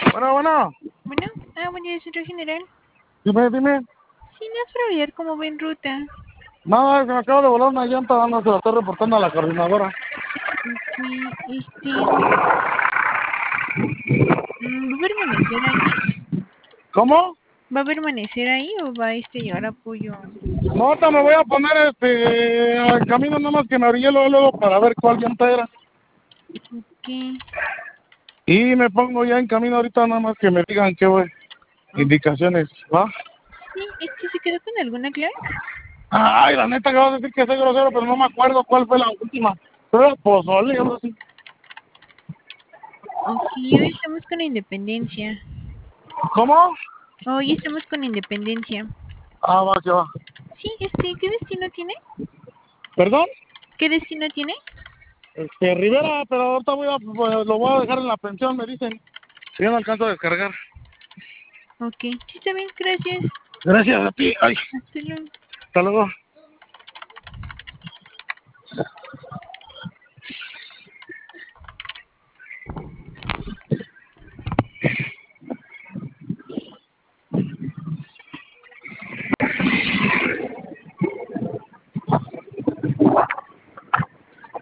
Bueno, bueno, Bueno, buen día, centro general. dime. Sí, no es para averiguar cómo va en ruta. Nada, que me acabo de volar una llanta, no se la estoy reportando a la coordinadora. Ok, ¿va a permanecer ahí? ¿Cómo? ¿Va a permanecer ahí o va a llevar apoyo? No, ahorita me voy a poner al camino, nada más que me orillé luego para ver cuál llanta era. Ok, Y me pongo ya en camino ahorita, nada más que me digan qué ok. indicaciones, ¿va? Sí, ¿se quedó con alguna clave? Ay, la neta, que vas a decir que soy grosero, pero no me acuerdo cuál fue la última. Pero era pozole, algo así. Ok, hoy estamos con Independencia. ¿Cómo? Hoy estamos con Independencia. Ah, va, que va. Sí, ¿qué destino tiene? ¿Perdón? ¿Qué destino tiene? Rivera, pero ahorita pues, lo voy a dejar en la pensión, me dicen. Yo no alcanzo a descargar. Ok, sí, está bien, gracias. Gracias a ti. Ay, Hasta luego. hasta luego.